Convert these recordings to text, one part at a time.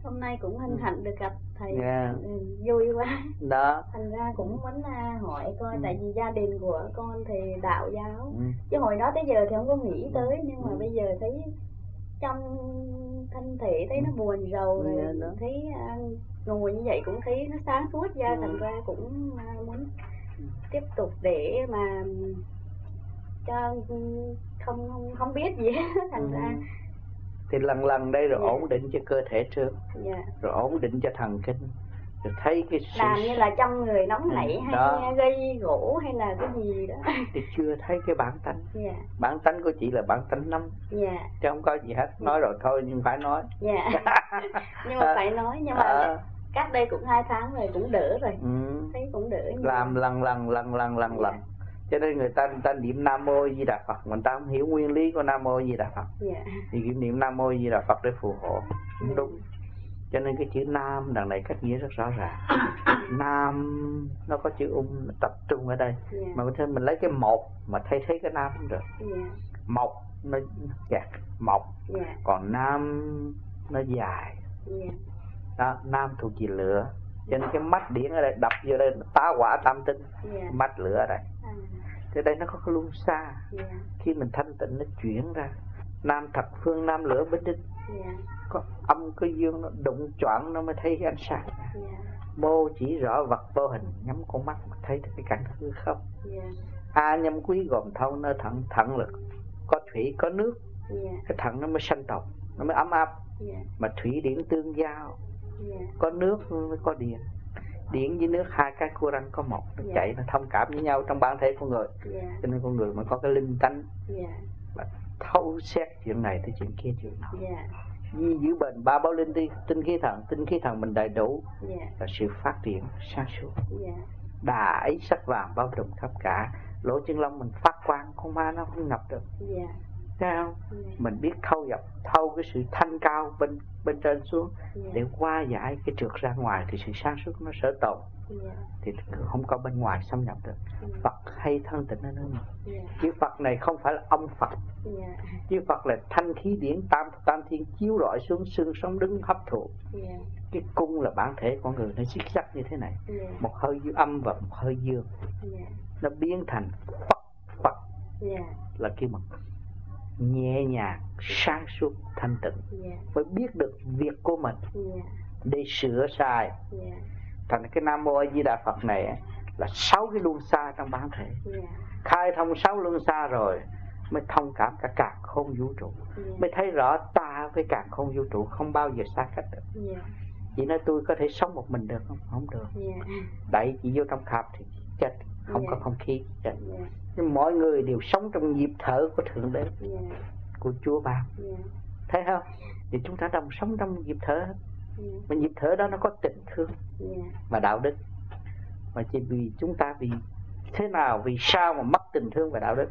Hôm nay cũng hân hạnh được gặp thầy. Vui quá. Đó. Thành ra cũng muốn hỏi coi, tại vì gia đình của con thì đạo giáo. Chứ hồi đó tới giờ thì không có nghĩ tới, nhưng mà bây giờ thấy trong thân thể thấy nó buồn rầu rồi, thấy ngồi như vậy cũng thấy nó sáng suốt ra, thành ra cũng muốn tiếp tục để mà cho không biết gì hết, thành ra thì lần đây rồi ổn định cho cơ thể trước, rồi ổn định cho thần kinh, rồi thấy cái làm như là trong người nóng nảy hay đó, gây gỗ hay là cái gì đó thì chưa thấy cái bản tánh. Bản tánh của chị là bản tánh nóng, chứ không có gì hết. Nói rồi thôi nhưng phải nói. Nhưng mà phải nói, nhưng mà cách đây cũng 2 tháng rồi cũng đỡ rồi. Thấy cũng đỡ. Làm lần. Cho nên người ta niệm Nam Mô Di Đà Phật, người ta không hiểu nguyên lý của Nam Mô Di Đà Phật. Thì niệm Nam Mô Di Đà Phật để phù hộ, không đúng. Cho nên cái chữ Nam đằng này cách nghĩa rất rõ ràng. Nam nó có chữ tập trung ở đây, mà mình lấy cái một mà thay thế cái Nam không được. Mộc nó chặt mộc, còn Nam nó dài. Đó, Nam thuộc về lửa, cho nên cái mắt điển ở đây đập vô đây tá hỏa tam tinh. Mắt lửa ở đây. Thế đây nó có cái luân xa. Khi mình thanh tịnh nó chuyển ra Nam thập phương, Nam lửa bích đích. Có âm có dương, nó đụng choạng nó mới thấy cái ánh sáng. Mô chỉ rõ vật vô hình, nhắm con mắt mà thấy được cái cảnh hư không. A nhâm quý gồm thâu nơi thận, thận lực có thủy có nước. Cái thận nó mới sanh tồn, nó mới ấm áp. Mà thủy điển tương giao, có nước mới có điện. Điện với nước hai cái cua răng có một, nó chạy, nó thông cảm với nhau trong bản thể con người. Cho nên con người mới có cái linh tánh và thấu xét chuyện này tới chuyện kia chuyện nọ. Di giữ bền ba báo linh đi, tinh khí thần mình đầy đủ là sự phát triển sáng suốt. Đà ấy sắc vàng bao trùm khắp cả, lỗ chân lông mình phát quang, con ma nó không ngập được. Thấy không? Mình biết thâu cái sự thanh cao bên trên xuống để qua giải cái trượt ra ngoài, thì sự sáng suốt nó sở tồn. Thì không có bên ngoài xâm nhập được. Phật hay thân tịnh ở nơi mình. Chữ Phật này không phải là ông Phật. Chữ Phật là thanh khí điển tam thiên chiếu rọi xuống, xương sống đứng hấp thụ. Cái cung là bản thể con người, nó xích sắc như thế này. Một hơi dương âm và một hơi dương, nó biến thành Phật. Là kêu bằng nhẹ nhàng, sáng suốt, thanh tịnh. Mới biết được việc của mình để sửa sai. Thành cái Nam Mô A Di Đà Phật này là 6 cái luân xa trong bản thể. Khai thông 6 luân xa rồi mới thông cảm cả càn khôn vũ trụ. Mới thấy rõ ta với càn khôn vũ trụ không bao giờ xa cách được. Chị nói tôi có thể sống một mình được không? Không được. Đẩy chị vô trong khạp thì chết, không có không khí chết. Nhưng mọi người đều sống trong nhịp thở của Thượng Đế, của Chúa ban. Thấy không? Thì chúng ta đồng sống trong nhịp thở. Mà nhịp thở đó nó có tình thương và đạo đức. Mà chỉ vì chúng ta vì thế nào, vì sao mà mất tình thương và đạo đức?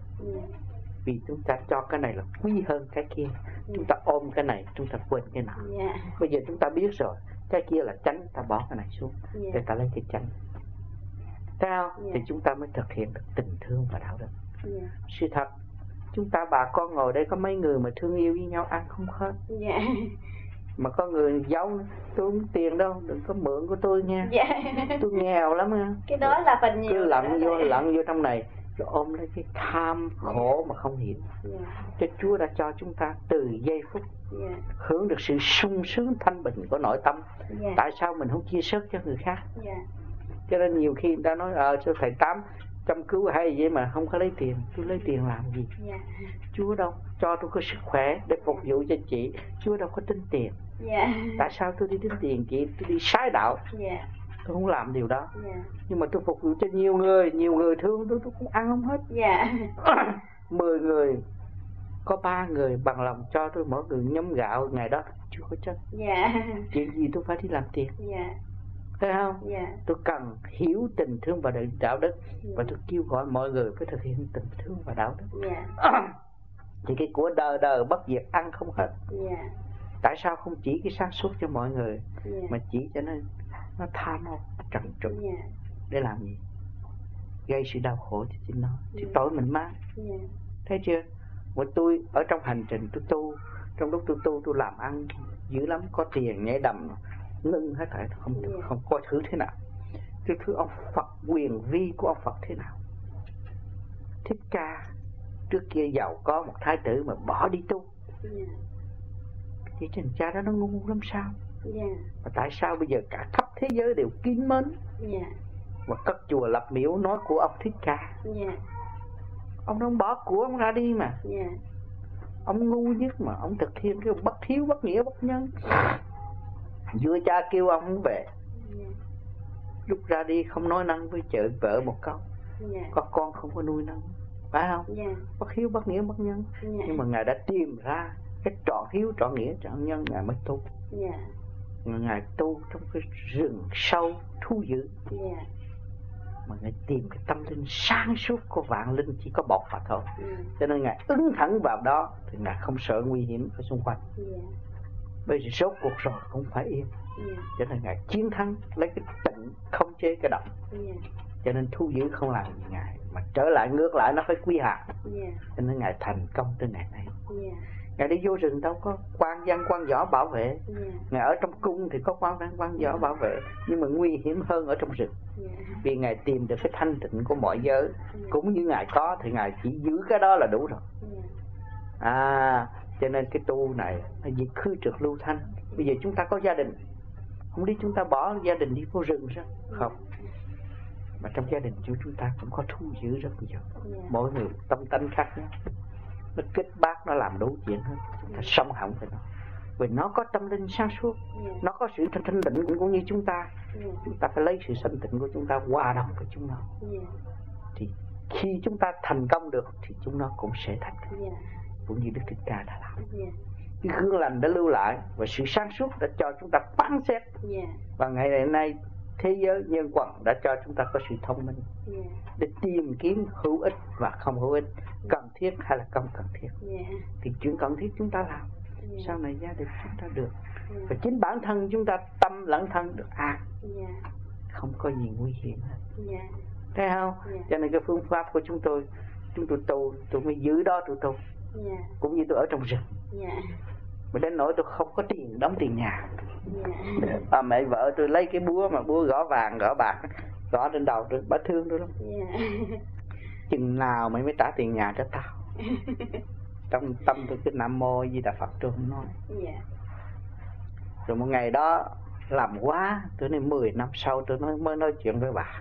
Vì chúng ta cho cái này là quý hơn cái kia. Chúng ta ôm cái này, chúng ta quên cái nào. Bây giờ chúng ta biết rồi, cái kia là chánh, ta bỏ cái này xuống để ta lấy cái chánh. Thấy không? Thì chúng ta mới thực hiện được tình thương và đạo đức. Sự thật, chúng ta bà con ngồi đây có mấy người mà thương yêu với nhau ăn không hết. Mà có người giấu, tôi không tiền đâu, đừng có mượn của tôi nha. Tôi nghèo lắm nha. Cái đó là phần nhiều. Cứ lặn vô trong này, rồi ôm lấy cái tham khổ mà không hiểu. Cho Chúa đã cho chúng ta từ giây phút hưởng được sự sung sướng thanh bình của nội tâm. Tại sao mình không chia sớt cho người khác? Cho nên nhiều khi người ta nói sao thầy Tám chăm cứu hay vậy mà không có lấy tiền. Tôi lấy tiền làm gì? Chúa đâu cho tôi có sức khỏe để phục vụ cho chị. Chúa đâu có tính tiền. Tại sao tôi đi tính tiền chị? Tôi đi sai đạo. Tôi không làm điều đó. Nhưng mà tôi phục vụ cho nhiều người thương tôi cũng ăn không hết. 10 người có 3 người bằng lòng cho tôi mỗi người nhấm gạo, ngày đó chưa có chân. Chuyện gì tôi phải đi làm tiền? Thấy không? Tôi cần hiểu tình thương và đạo đức. Và tôi kêu gọi mọi người phải thực hiện tình thương và đạo đức. Thì cái của đời bất diệt ăn không hết. Tại sao không chỉ cái sáng suốt cho mọi người, mà chỉ cho nó tham nó trần trụi. Để làm gì? Gây sự đau khổ cho chính nó. Thì tội mình mang. Thấy chưa? Mà tôi ở trong hành trình tôi tu, Trong lúc tôi tu tôi làm ăn dữ lắm, có tiền nhảy đầm ngưng hết thảy, không coi thứ thế nào. Tôi thưa ông Phật, quyền vi của ông Phật thế nào? Thích Ca trước kia giàu có một thái tử mà bỏ đi tu. Vậy chàng cha đó nó ngu lắm sao? Và tại sao bây giờ cả khắp thế giới đều kính mến và cất chùa lập miếu nói của ông Thích Ca? Ông không bỏ của ông ra đi mà. Ông ngu nhất mà ông thực hiện cái bất hiếu, bất nghĩa, bất nhân. Vua cha kêu ông không về, lúc ra đi không nói năng với vợ một câu. Có con không có nuôi nấng, phải không? Bất hiếu, bất nghĩa, bất nhân. Nhưng mà Ngài đã tìm ra cái trọn hiếu, trọn nghĩa, trọn nhân, Ngài mới tu. Ngài tu trong cái rừng sâu thú dữ. Mà Ngài tìm cái tâm linh sáng suốt của vạn linh chỉ có một Phật thôi. Cho nên Ngài ứng thẳng vào đó thì Ngài không sợ nguy hiểm ở xung quanh. Bây giờ rốt cuộc rồi cũng phải yên. Cho nên Ngài chiến thắng lấy cái tịnh không chế cái động. Cho nên thú dữ không làm gì Ngài, mà trở lại ngược lại nó phải quy hạt. Cho nên Ngài thành công tới ngày nay. Ngài đi vô rừng đâu có quan văn quan võ bảo vệ. Ngài ở trong cung thì có quan văn quan võ bảo vệ, nhưng mà nguy hiểm hơn ở trong rừng. Vì Ngài tìm được cái thanh tịnh của mọi giới. Cũng như Ngài có thì Ngài chỉ giữ cái đó là đủ rồi. Cho nên cái tu này là diệt khư trượt lưu thanh. Bây giờ chúng ta có gia đình, không đi chúng ta bỏ gia đình đi vô rừng sao? Không. Mà trong gia đình chúng ta cũng có thu giữ rất nhiều. Mỗi người tâm tánh khác nhau, nó kết bác, nó làm đủ chuyện hết. Chúng ta sống hỏng với nó, vì nó có tâm linh sáng suốt, nó có sự thanh tịnh cũng như chúng ta. Chúng ta phải lấy sự thanh tịnh của chúng ta hòa đồng với chúng nó. Thì khi chúng ta thành công được thì chúng nó cũng sẽ thành công, cũng như Đức Thích Ca đã làm. Cái gương lành đã lưu lại và sự sáng suốt đã cho chúng ta phán xét. Và ngày nay thế giới nhân quần đã cho chúng ta có sự thông minh để tìm kiếm hữu ích và không hữu ích, cần thiết hay là không cần thiết. Thì chuyện cần thiết chúng ta làm, sau này gia đình chúng ta được, và chính bản thân chúng ta tâm lẫn thân được an, không có gì nguy hiểm hết. Thấy không? Cho nên cái phương pháp của chúng tôi tu, tôi mới giữ đó tôi tu. Cũng như tôi ở trong rừng, mà đến nỗi tôi không có tiền đóng tiền nhà. Mẹ vợ tôi lấy cái búa mà búa gõ vàng gõ bạc gõ trên đầu tôi, bà thương tôi lắm. Chừng nào mày mới trả tiền nhà cho tao? Trong tâm tôi cái Nam Mô Di Đà Phật tôi không nói. Rồi một ngày đó làm quá, tôi nói 10 năm sau tôi mới nói chuyện với bà.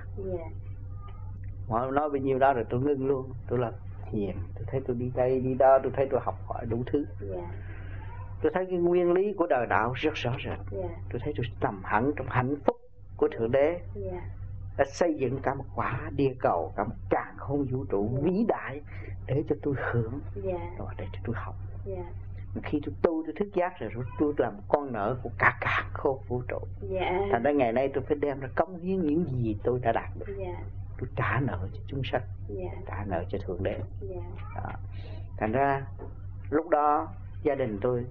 Họ nói bao nhiêu đó rồi tôi ngưng luôn. Tôi là thiền, tôi thấy tôi đi đây đi đó, tôi thấy tôi học hỏi đủ thứ. Tôi thấy cái nguyên lý của đời đạo rất rõ rệt. Tôi thấy tôi nằm hẳn trong hạnh phúc của Thượng Đế. Đã xây dựng cả một quả địa cầu, cả một càn khôn vũ trụ vĩ đại để cho tôi hưởng, rồi để cho tôi học. Khi tôi thức giác rồi, tôi làm con nợ của cả càn khôn vũ trụ. Thành ra ngày nay tôi phải đem ra cống hiến những gì tôi đã đạt được. Tôi trả nợ cho chúng sanh, trả nợ cho Thượng Đế. Thành ra lúc đó gia đình tôi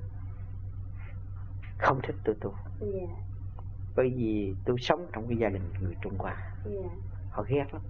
không thích tôi tu. Bởi vì tôi sống trong cái gia đình người Trung Hoa. Họ ghét lắm.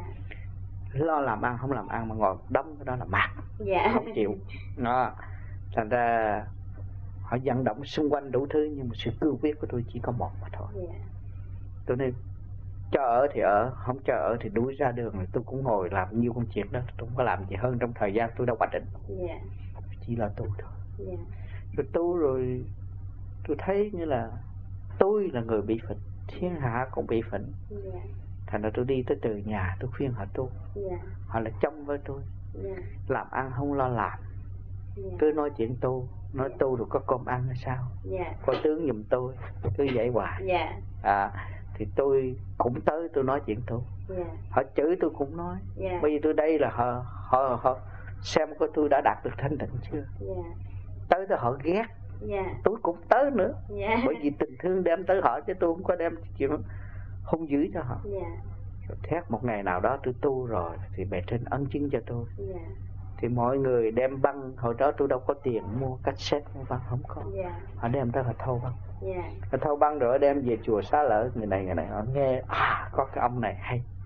Lo làm ăn không làm ăn mà ngồi đóng cái đó là mạt. Không chịu. Thành ra họ vận động xung quanh đủ thứ, nhưng mà sự cương quyết của tôi chỉ có một mà thôi. Tôi nên cho ở thì ở, không cho ở thì đuổi ra đường. Rồi tôi cũng ngồi làm nhiều công chuyện đó, tôi không có làm gì hơn trong thời gian tôi đã hoạch định. Chỉ là tu thôi. Rồi tu rồi tôi thấy như là tôi là người bị phỉnh, thiên hạ cũng bị phỉnh. Thành ra tôi đi tới từ nhà tôi khuyên họ tu. Họ lại chống với tôi. Làm ăn không lo làm, cứ nói chuyện tu. Nói tu rồi có cơm ăn hay sao? Có tướng giùm tôi, cứ vậy hoài. Thì tôi cũng tới tôi nói chuyện tu. Họ chửi tôi cũng nói. Bởi vì tôi đây là họ xem coi tôi đã đạt được thanh tịnh chưa. Tới đó họ ghét, tôi cũng tới nữa. Bởi vì tình thương đem tới họ, chứ tôi không có đem chuyện hung dữ cho họ. Rồi thét một ngày nào đó tôi tu rồi thì bề trên ân chứng cho tôi. Thì mọi người đem băng, hồi đó tôi đâu có tiền mua cassette mua băng, không có. Họ đem tới họ thâu băng. Họ thâu băng rồi đem về chùa Xá Lợi, người này họ nghe có cái ông này hay.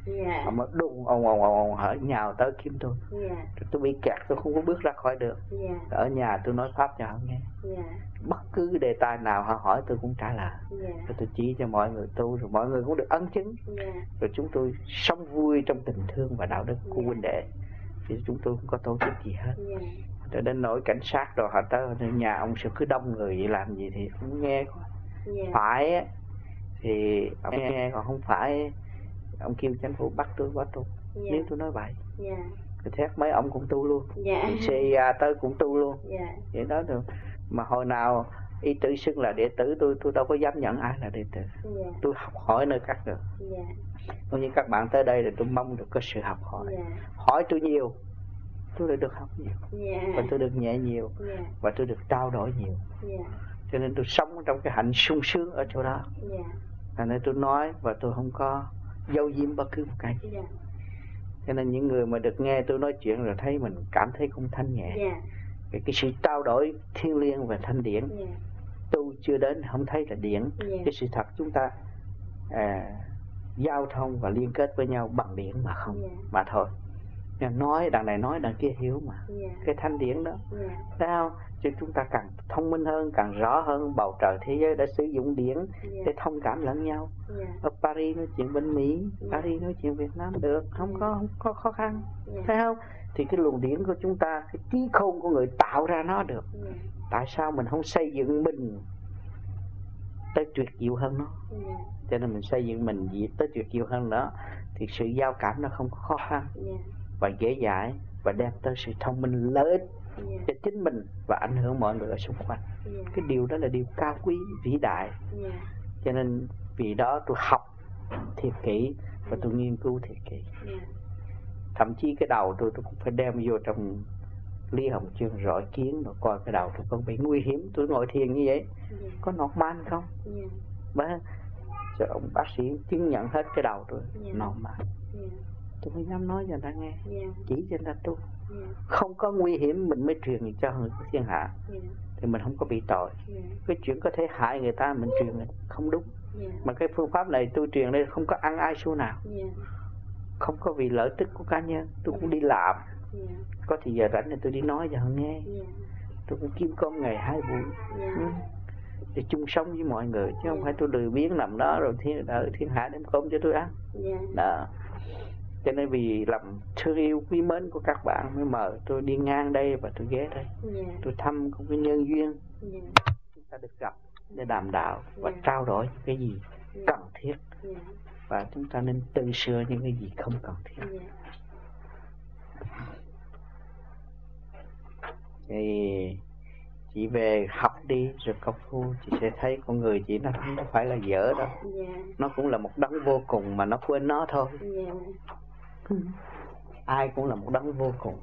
Ông mới đùng ông hỏi nhào tới kiếm tôi. Tôi bị kẹt, tôi không có bước ra khỏi được. Ở nhà tôi nói pháp cho họ nghe. Bất cứ đề tài nào họ hỏi tôi cũng trả lời. Rồi tôi chỉ cho mọi người tu, rồi mọi người cũng được ấn chứng. Rồi chúng tôi sống vui trong tình thương và đạo đức của huynh đệ. Thì chúng tôi không có tổ chức gì hết. Rồi đến nỗi cảnh sát rồi họ tới nhà ông sẽ cứ đông người vậy làm gì thì ông nghe. Phải thì ông nghe, còn không phải ông kêu chính phủ bắt tôi bỏ tu. Nếu tôi nói vậy thì thét mấy ông cũng tu luôn. CIA tới cũng tu luôn. Vậy đó được. Mà hồi nào ý tử xưng là đệ tử tôi đâu có dám nhận ai là đệ tử. Tôi học hỏi nơi các được. Cũng như các bạn tới đây thì tôi mong được có sự học hỏi. Hỏi tôi nhiều, tôi lại được học nhiều. Và tôi được nhẹ nhiều. Và tôi được trao đổi nhiều. Cho nên tôi sống trong cái hạnh sung sướng ở chỗ đó. Thành nên tôi nói và tôi không có giấu giếm bất cứ một cái gì. Cho nên những người mà được nghe tôi nói chuyện rồi thấy mình cảm thấy cũng thanh nhẹ. Cái sự trao đổi thiêng liêng và thanh điển. Tu chưa đến không thấy là điển. Cái sự thật chúng ta giao thông và liên kết với nhau bằng điển mà không mà thôi. Nói đằng này nói đằng kia hiểu mà. Cái thanh điển đó sao cho chúng ta càng thông minh hơn, càng rõ hơn. Bầu trời thế giới đã sử dụng điển để thông cảm lẫn nhau. Ở Paris nói chuyện bên Mỹ, Paris nói chuyện Việt Nam được, không có khó khăn. Thấy không? Thì cái luồng điển của chúng ta, cái trí khôn của người tạo ra nó được. Tại sao mình không xây dựng mình tới tuyệt diệu hơn nó? Cho nên mình xây dựng mình tới tuyệt diệu hơn nữa thì sự giao cảm nó không có khó khăn và dễ dãi và đem tới sự thông minh lợi ích cho chính mình và ảnh hưởng mọi người ở xung quanh. Cái điều đó là điều cao quý, vĩ đại. Cho nên vì đó tôi học thiệt kỹ và tôi nghiên cứu thiệt kỹ. Thậm chí cái đầu tôi cũng phải đem vô trong Lý Hồng Chương rọi kiến rồi coi cái đầu tôi không bị nguy hiểm. Tôi ngồi thiền như vậy có normal không? Rồi ông bác sĩ chứng nhận hết cái đầu tôi normal. Tôi mới dám nói cho người ta nghe, chỉ cho người ta tu. Không có nguy hiểm mình mới truyền cho người thiên hạ thì mình không có bị tội. Cái chuyện có thể hại người ta mình truyền không đúng. Mà cái phương pháp này tôi truyền đây không có ăn ai xu nào. Không có vì lợi tức của cá nhân. Tôi cũng đi làm. Có thì giờ rảnh thì tôi đi nói cho họ nghe. Tôi cũng kiếm cơm ngày 2 buổi để chung sống với mọi người, chứ không phải tôi lười biếng nằm đó rồi thiên hạ đem cơm cho tôi ăn. Đó. Cho nên vì lòng thương yêu quý mến của các bạn mới mời tôi đi ngang đây và tôi ghé đây. Tôi thăm cũng cái nhân duyên chúng ta được gặp để đàm đạo và trao đổi những cái gì cần thiết. Và chúng ta nên tự sửa những cái gì không cần thiết. Thì chị về học đi rồi công phu chị sẽ thấy con người chị nó không phải là dở đâu. Nó cũng là một đấng vô cùng mà nó quên nó thôi. Ai cũng là một đấng vô cùng.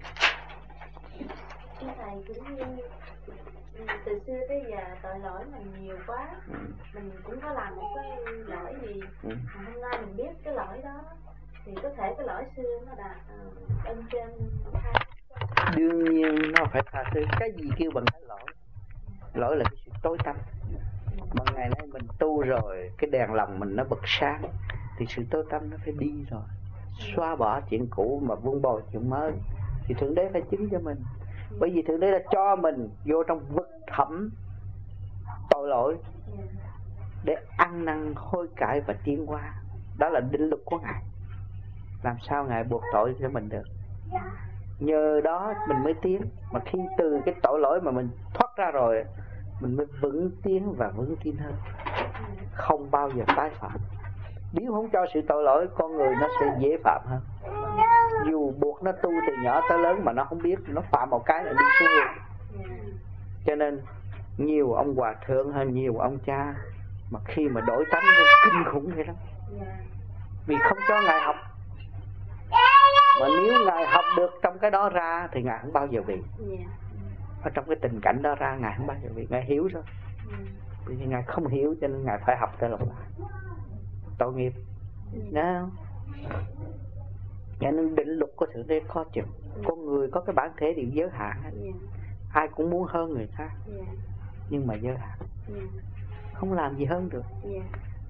Thầy cũng như từ xưa tới giờ tội lỗi mình nhiều quá. Mình cũng có làm một cái lỗi gì mà hôm nay mình biết cái lỗi đó thì có thể cái lỗi xưa nó đã ân trên thay. Đương nhiên nó phải tha thứ. Cái gì kêu bằng cái lỗi? Lỗi là cái sự tối tăm. Mà ngày nay mình tu rồi, cái đèn lòng mình nó bật sáng thì sự tối tăm nó phải đi rồi. Xóa bỏ chuyện cũ mà vun bồi chuyện mới thì Thượng Đế phải chứng cho mình. Bởi vì Thượng Đế đã cho mình vô trong vực thẳm tội lỗi để ăn năn hối cải và tiến hóa. Đó là định luật của Ngài. Làm sao Ngài buộc tội cho mình được? Nhờ đó mình mới tiến. Mà khi từ cái tội lỗi mà mình thoát ra rồi, mình mới vững tiến và vững tin hơn, không bao giờ tái phạm. Nếu không cho sự tội lỗi, con người nó sẽ dễ phạm hơn. Dù buộc nó tu từ nhỏ tới lớn mà nó không biết, nó phạm một cái là đi xuống luôn. Cho nên nhiều ông hòa thượng hay nhiều ông cha mà khi mà đổi tánh nó kinh khủng vậy đó. Vì không cho Ngài học. Mà nếu Ngài học được trong cái đó ra thì Ngài không bao giờ bị. Ở trong cái tình cảnh đó ra Ngài không bao giờ bị. Ngài hiểu rồi. Vì Ngài không hiểu cho nên Ngài phải học tới lòng lại. Tội nghiệp. Đó. Cho nên định luật của Thượng Đế có chừng. Con người có cái bản thể điều giới hạn. Ai cũng muốn hơn người khác. Nhưng mà giới hạn. Không làm gì hơn được.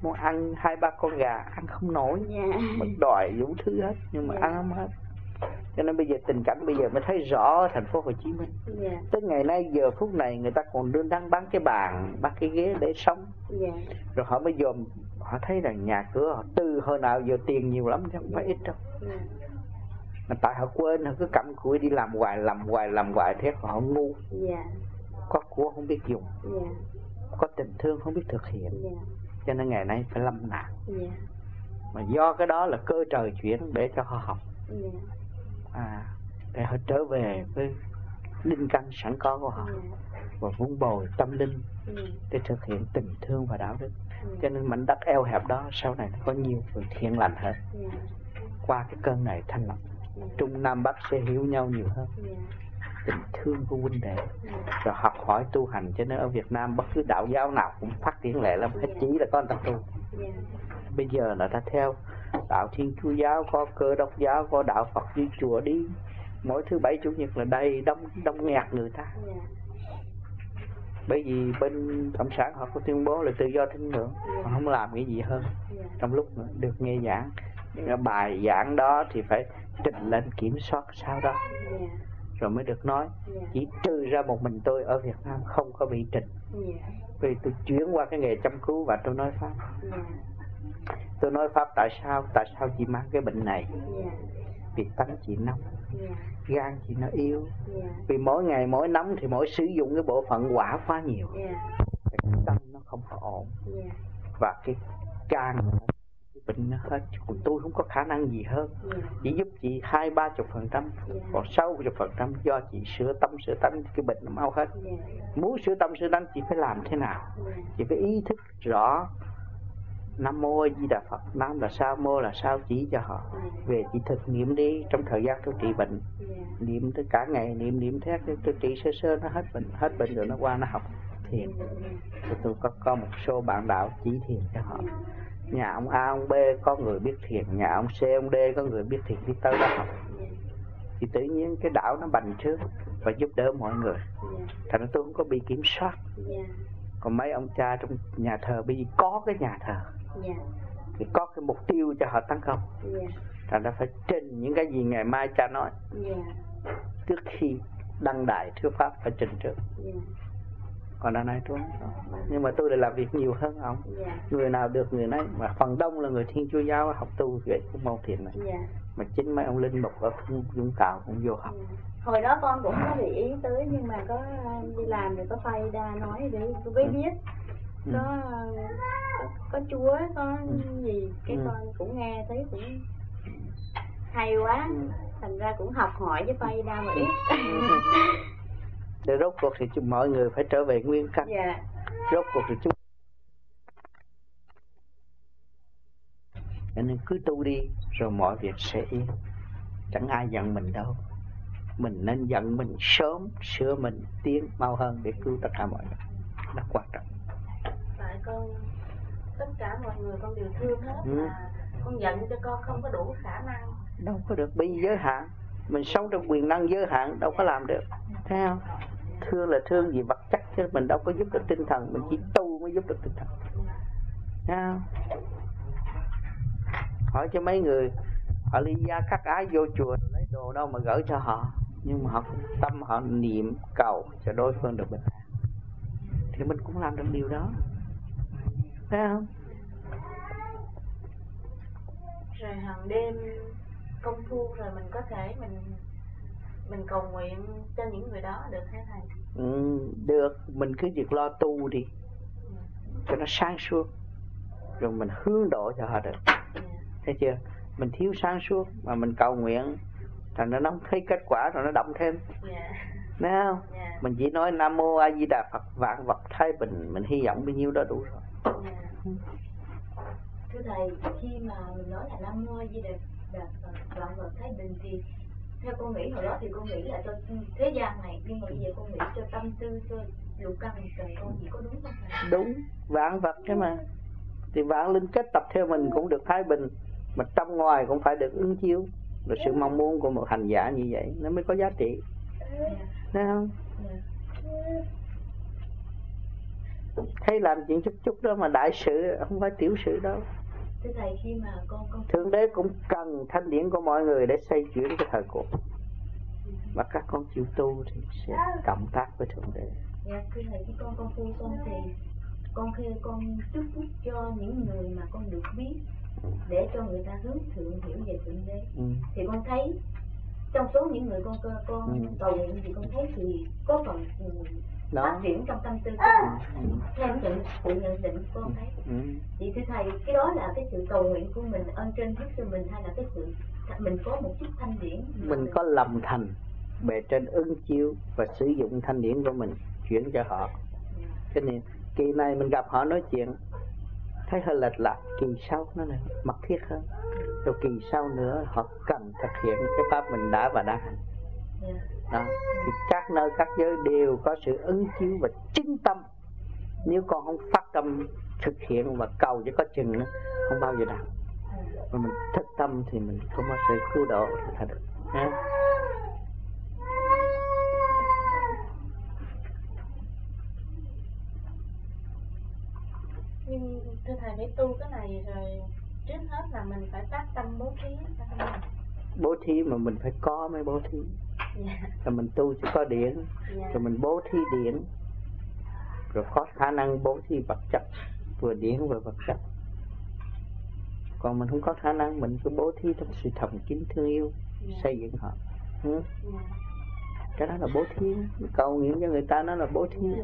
muốn ăn 2-3 con gà ăn không nổi, mình đòi đủ thứ hết nhưng mà ăn không hết. Cho nên bây giờ tình cảnh bây giờ mới thấy rõ ở thành phố Hồ Chí Minh. Tới ngày nay giờ phút này người ta còn đang bán cái bàn, bán cái ghế để sống. Rồi họ mới dòm, họ thấy rằng nhà cửa họ từ hồi nào giờ tiền nhiều lắm chứ không phải ít đâu. Mà tại họ quên, họ cứ cặm cụi đi làm hoài thế họ ngu. Có của không biết dùng, có tình thương không biết thực hiện, cho nên ngày nay phải lâm nạn. Mà do cái đó là cơ trời chuyển để cho họ học, để họ trở về với linh căn sẵn có của họ và vun bồi tâm linh để thực hiện tình thương và đạo đức. Cho nên mảnh đất eo hẹp đó sau này có nhiều người thiện lành hơn. Qua cái cơn này thanh lọc, Trung Nam Bắc sẽ hiểu nhau nhiều hơn, tình thương của huynh đệ, rồi học hỏi tu hành. Cho nên ở Việt Nam bất cứ đạo giáo nào cũng phát triển lệ lắm, hết chỉ là con ta tu. Bây giờ là ta theo đạo Thiên Chúa giáo, có Cơ Đốc giáo, có đạo Phật đi chùa đi, mỗi thứ Bảy Chủ nhật là đầy đông nghẹt người ta. Bởi vì bên cộng sản họ có tuyên bố là tự do tín ngưỡng, họ không làm cái gì hơn. Trong lúc được nghe giảng, bài giảng đó thì phải trình lên kiểm soát sau đó rồi mới được nói. Chỉ trừ ra một mình tôi ở Việt Nam không có bị trình, vì tôi chuyển qua cái nghề chăm cứu và tôi nói pháp. Tôi nói pháp tại sao chị mang cái bệnh này? Vì tánh chị nóng, gan chị nó yếu. Vì mỗi ngày mỗi nóng thì mỗi sử dụng cái bộ phận hỏa quá nhiều, cái tâm nó không có ổn, và cái gan cái bệnh nó hết. Còn tôi không có khả năng gì hơn, chỉ giúp chị 20-30%, còn 60% do chị sửa tâm sửa tánh, cái bệnh nó mau hết. Muốn sửa tâm sửa tánh chị phải làm thế nào? Chị phải ý thức rõ Nam Mô A Di Đà Phật, Nam là sao, Mô là sao, chỉ cho họ. Về chị thực nghiệm đi, trong thời gian tôi trị bệnh, niệm tới cả ngày, niệm thét, tôi trị sơ nó hết bệnh rồi nó qua nó học thiền. Tôi có một số bạn đạo chỉ thiền cho họ. Nhà ông A, ông B có người biết thiền, nhà ông C, ông D có người biết thiền, đi tới đó học. Thì tự nhiên cái đạo nó bành trướng và giúp đỡ mọi người. Thành ra tôi không có bị kiểm soát. Còn mấy ông cha trong nhà thờ bây giờ có cái nhà thờ, thì có cái mục tiêu cho họ tấn công. Thành ra phải trình những cái gì ngày mai cha nói, trước khi đăng đài thuyết pháp phải trình trước. Còn đằng này tôi nhưng mà tôi lại làm việc nhiều hơn ông. Người nào được người nấy, mà phần đông là người Thiên Chúa giáo học tu vậy cũng mâu thiền này. Mà chính mấy ông linh mục ở Vũng Tàu cũng vô học. Hồi đó con cũng có để ý tới, nhưng mà có đi làm rồi có phay ra nói để với biết có Chúa có gì cái con cũng nghe thấy cũng hay quá, thành ra cũng học hỏi với phay ra mà biết. Để rốt cuộc thì mọi người phải trở về nguyên căn. Rốt cuộc thì chúng nên cứ tu đi rồi mọi việc sẽ yên. Chẳng ai giận mình đâu. Mình nên giận mình sớm, sửa mình tiến mau hơn để cứu tất cả mọi người. Đó quan trọng. Tại con tất cả mọi người con đều thương hết, mà con giận cho con không có đủ khả năng. Đâu có được, bị giới hạn. Mình sống trong quyền năng giới hạn đâu có làm được. Thấy không? Thương là thương gì vật chất chứ mình đâu có giúp được tinh thần, mình chỉ tu mới giúp được tinh thần. Thấy không? Hỏi cho mấy người họ ly gia cắt ái vô chùa lấy đồ đâu mà gửi cho họ, nhưng mà họ tâm họ niệm cầu cho đối phương được bình an, thì mình cũng làm được điều đó. Thấy không? Rồi hàng đêm công phu rồi mình có thể mình cầu nguyện cho những người đó được hả thầy? Được, mình cứ việc lo tu đi cho nó sáng suốt, rồi mình hướng độ cho họ được. Thấy chưa? Mình thiếu sáng suốt mà mình cầu nguyện thành nó không thấy kết quả rồi nó động thêm. Thấy không? Mình chỉ nói Nam Mô A Di Đà Phật, vạn vật thái bình, mình hy vọng bao nhiêu đó đủ rồi. Thưa thầy, khi mà mình nói là Nam Mô A Di Đà Phật, vạn vật thái bình thì theo con nghĩ hồi đó thì con nghĩ là cho thế gian này, nhưng mà bây giờ con nghĩ cho tâm tư, cho lục căn trời con chỉ có đúng không thầy? Đúng, vạn vật thế mà. Thì vạn linh kết tập theo mình cũng được thái bình, mà trong ngoài cũng phải được ứng chiếu. Rồi sự mong muốn của một hành giả như vậy nó mới có giá trị. Thấy không? Thấy làm chuyện chút chút đó mà đại sự, không phải tiểu sự đâu. Thưa thầy, khi mà con Thượng Đế cũng cần thanh điển của mọi người để xây chuyển cái thời cuộc. Và các con chịu tu thì sẽ cộng tác với Thượng Đế. Dạ, thưa thầy, khi con tu xong thì khi con chúc phúc cho những người mà con được biết để cho người ta hướng thượng hiểu về Thượng Đế. Thì con thấy trong số những người con cầu nguyện thì con thấy thì có phần phát triển trong tâm tư của mình. Theo sự nhận định của con thấy. Thì thưa thầy, cái đó là cái sự cầu nguyện của mình, ơn trên giúp cho mình, hay là cái sự mình có một chút thanh điển? Mình có lòng thành, bề trên ứng chiếu và sử dụng thanh điển của mình chuyển cho họ. Cho nên kỳ này mình gặp họ nói chuyện thấy hơi lệch lạc, kỳ sau nó là mật thiết hơn. Rồi kỳ sau nữa họ cần thực hiện cái pháp mình đã và đang hành. Đó. Thì các nơi các giới đều có sự ứng chiếu và chứng tâm. Nếu con không phát tâm thực hiện và cầu cho có chừng nữa, không bao giờ đạt. Mà mình thức tâm thì mình không có sự cứu độ là được. Nhưng thưa thầy, phải tu cái này rồi trước hết là mình phải tác tâm bố thí. Bố thí mà mình phải có mới bố thí. Rồi mình tu chỉ có điển, rồi mình bố thí điển, rồi có khả năng bố thí vật chất, vừa điển vừa vật chất. Còn mình không có khả năng, mình cứ bố thí trong sự thầm kín thương yêu, xây dựng họ. Cái đó là bố thí, cầu nguyện cho người ta nó là bố thí.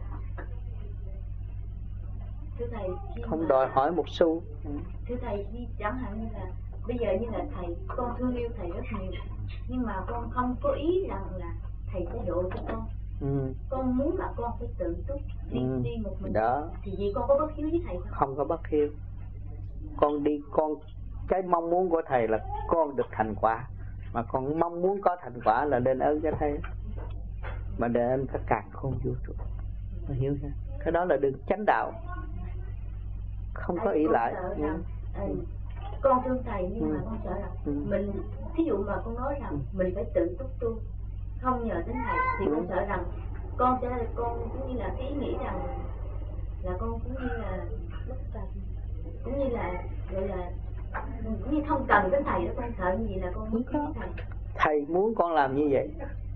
Thưa thầy, không đòi hỏi một xu. Thưa thầy, chẳng hạn như là bây giờ như là thầy, con thương yêu thầy rất nhiều, nhưng mà con không có ý rằng là thầy sẽ độ cho con. Con muốn là con phải tự túc đi một mình. Đó. Thì vì con có bất hiếu với thầy không? Không có bất hiếu. Con đi, cái mong muốn của thầy là con được thành quả, mà con mong muốn có thành quả là đền ơn cho thầy, mà đền ơn các càng không vũ trụ. Nó hiểu chưa? Cái đó là đường chánh đạo, không có ý lại. Con thương thầy, nhưng mà con sợ là mình, thí dụ mà con nói rằng mình phải tự túc tu, không nhờ đến thầy, thì con sợ rằng con cũng như là ý nghĩ rằng là con cũng như là cũng như là gọi là cũng như không cần đến thầy đó. Con sợ như vậy là con muốn có thầy. Thầy muốn con làm như vậy,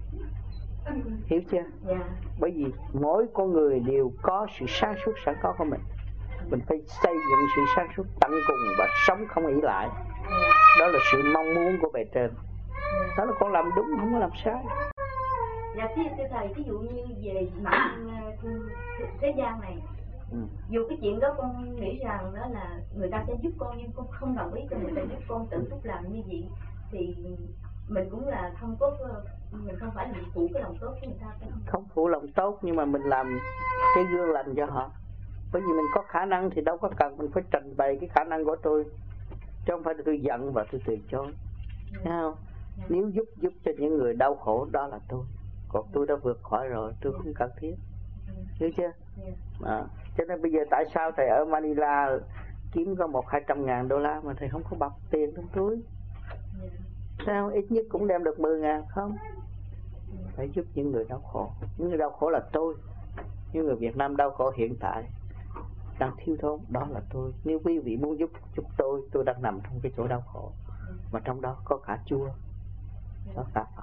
hiểu chưa? Dạ. Bởi vì mỗi con người đều có sự sáng suốt sẵn có của mình. Mình phải xây dựng sự sáng suốt tận cùng và sống không ỷ lại. Đó là sự mong muốn của bề trên. Đó là con làm đúng, không có làm sai. Dạ, thưa thầy, ví dụ như về mặt thế gian này, dù cái chuyện đó con nghĩ rằng đó là người ta sẽ giúp con, nhưng con không đồng ý cho người ta giúp con tự túc làm như vậy, thì mình cũng là không có, mình không phải là phụ cái lòng tốt của người ta. Không phụ lòng tốt, nhưng mà mình làm cái gương lành cho họ. Bởi vì mình có khả năng thì đâu có cần mình phải trình bày cái khả năng của tôi, chứ không phải là tôi giận và tôi từ chối. Thấy không? Nếu giúp cho những người đau khổ, đó là tôi. Còn tôi đã vượt khỏi rồi, tôi không cần thiết. Hiểu chưa? Cho nên bây giờ tại sao thầy ở Manila kiếm có 100-200 ngàn đô la mà thầy không có bọc tiền trong túi? Sao? Ít nhất cũng đem được 10 ngàn không? Phải giúp những người đau khổ. Những người đau khổ là tôi. Những người Việt Nam đau khổ hiện tại đang thiếu thốn, đó là tôi. Nếu quý vị muốn giúp tôi đang nằm trong cái chỗ đau khổ, mà trong đó có cả Chúa, có cả Phật.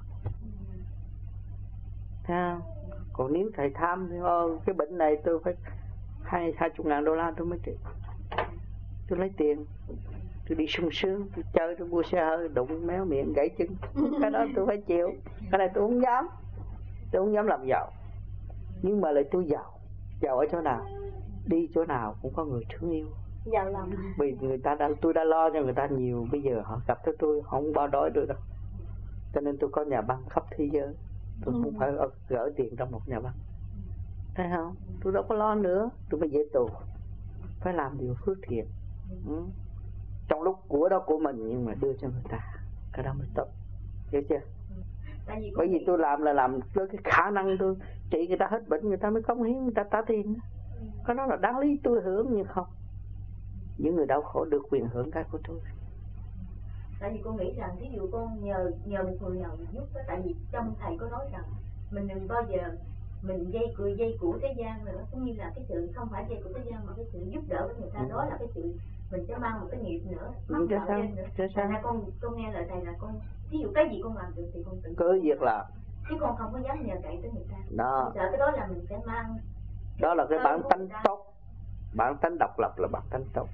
Thấy không? Còn nếu thầy tham thì cái bệnh này tôi phải 20 ngàn đô la tôi mới trị. Tôi lấy tiền, tôi đi sung sướng, tôi chơi, tôi mua xe hơi, đụng méo miệng gãy chân. Cái đó tôi phải chịu. Cái này tôi không dám. Tôi không dám làm giàu. Nhưng mà lại tôi giàu. Giàu ở chỗ nào? Đi chỗ nào cũng có người thương yêu. Giàu lòng. Vì tôi đã lo cho người ta nhiều, bây giờ họ gặp tôi không bao đói được đâu. Cho nên tôi có nhà băng khắp thế giới. Tôi không phải gửi tiền trong một nhà băng. Thấy không? Tôi đâu có lo nữa. Tôi phải về tù, phải làm điều phước thiện. Trong lúc của đó của mình, nhưng mà đưa cho người ta, cái đó mới tốt. Hiểu chưa? Bởi vì tôi làm là làm với cái khả năng tôi trị người ta hết bệnh, người ta mới cống hiến, người ta trả tiền. Cái đó là đáng lý tôi hưởng, nhưng không. Những người đau khổ được quyền hưởng cái của tôi. Tại vì con nghĩ rằng ví dụ con nhờ một người nào giúp đó, tại vì trong thầy có nói rằng mình đừng bao giờ mình dây của thế gian nữa, cũng như là cái sự không phải dây của thế gian mà cái sự giúp đỡ với người ta, đó là cái sự mình sẽ mang một cái nghiệp nữa, mắc nợ trên nữa. Thành ra con nghe lời thầy là con ví dụ cái gì con làm được thì con tự cứ việc làm, chứ con không có dám nhờ cậy tới người ta. Đó. Con sợ cái đó là mình sẽ mang. Đó là cái bản tánh tốt, bản tánh độc lập là bản tánh tốt.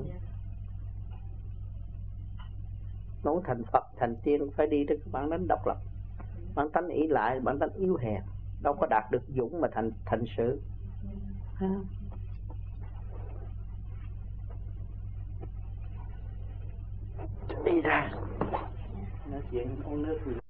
Muốn thành Phật, thành tiên phải đi tới cái bản tánh độc lập, bản tánh ỷ lại, bản tánh yếu hèn, đâu có đạt được dũng mà thành sự. Đi ra nói chuyện uống nước.